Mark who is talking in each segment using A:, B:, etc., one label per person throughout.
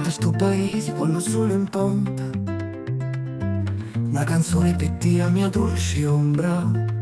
A: Da sto paese con lo sole in pompa, una canzone per te a mia dolce ombra.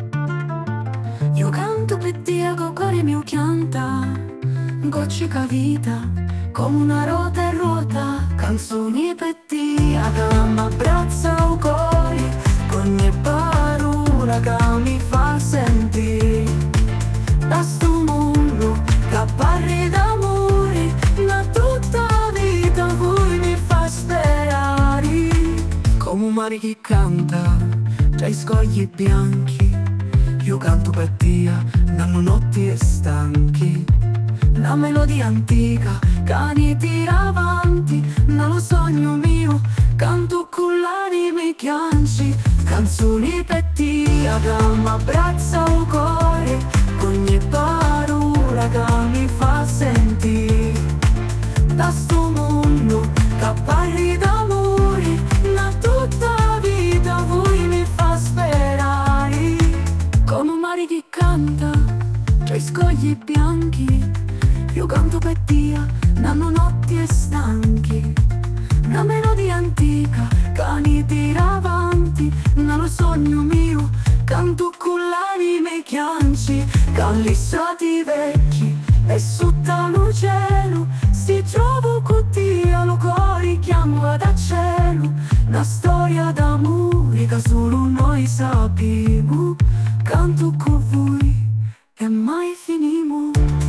A: Io canto per te con cuore mio pianta, gocce vita come una rota e rota. Canzoni per te che mi abbraccia il cuore, con ogni parola che mi fa sentire. Da sto mondo che parli d'amore, da tutta la vita voi mi fa sperare. Come un mare che canta tra i scogli bianchi, io canto per te nelle notti stanchi. La melodia antica che mi tira avanti, nello sogno mio canto con l'anima e chianci. Canzoni per te che mi abbraccia il cuore, con ogni parola che mi fa sentire. Da sto mondo che parli d'amore, da tutta la vita voi mi fa sperare. Come un mare che canta tra i scogli bianchi, io canto per te nelle notti stanchi. Una melodia antica che mi tira avanti, nello sogno mio canto con l'anima e chianci. Callissati vecchi e sotto lo cielo si trova con te allo cuore chiama da cielo. Una storia d'amore che solo noi sappiamo, canto con voi e mai finimo.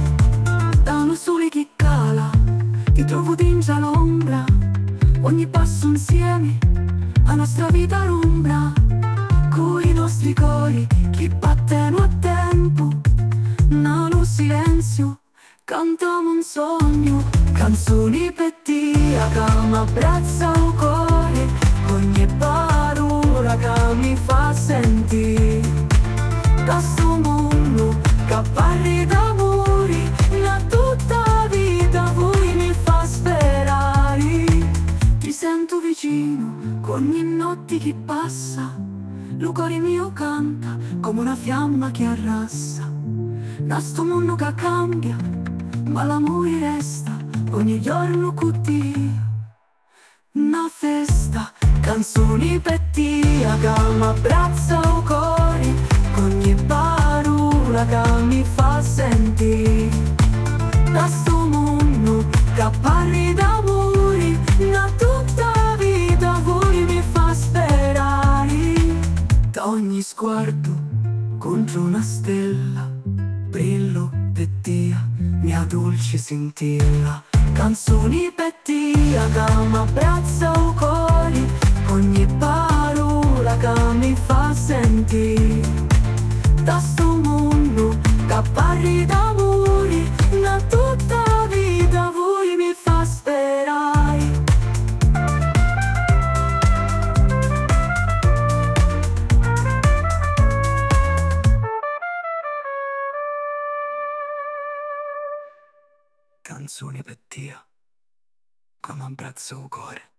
A: Da uno sole che cala ti trovo dentro l'ombra, ogni passo insieme a nostra vita l'ombra, coi nostri cori che battono a tempo. Nello silenzio cantiamo un sogno, canzoni per te che mi abbraccia il cuore, ogni parola che mi fa sentire. Da sto mondo che parli d'amore, da tutta la vita voi mi fa sperare. Ti sento vicino con ogni notte che passa, il cuore mio canta come una fiamma che arrassa. Da sto mondo che cambia, ma l'amore resta ogni giorno con te. Una festa, canzoni per te che mi abbraccia il cuore, con ogni parola che mi fa sentire. Da sto mondo che parli d'amore, da tutta la vita voi mi fa sperare. Da ogni sguardo contro una stella brillo per te, mia dolce scintilla. Canzoni per te che mi abbraccia il cuore, ogni parola che mi fa sentire. Da sto mondo che parli d'amore, da tutta la vita voi mi fa sperare. Canzoni per te che mi abbraccia il cuore.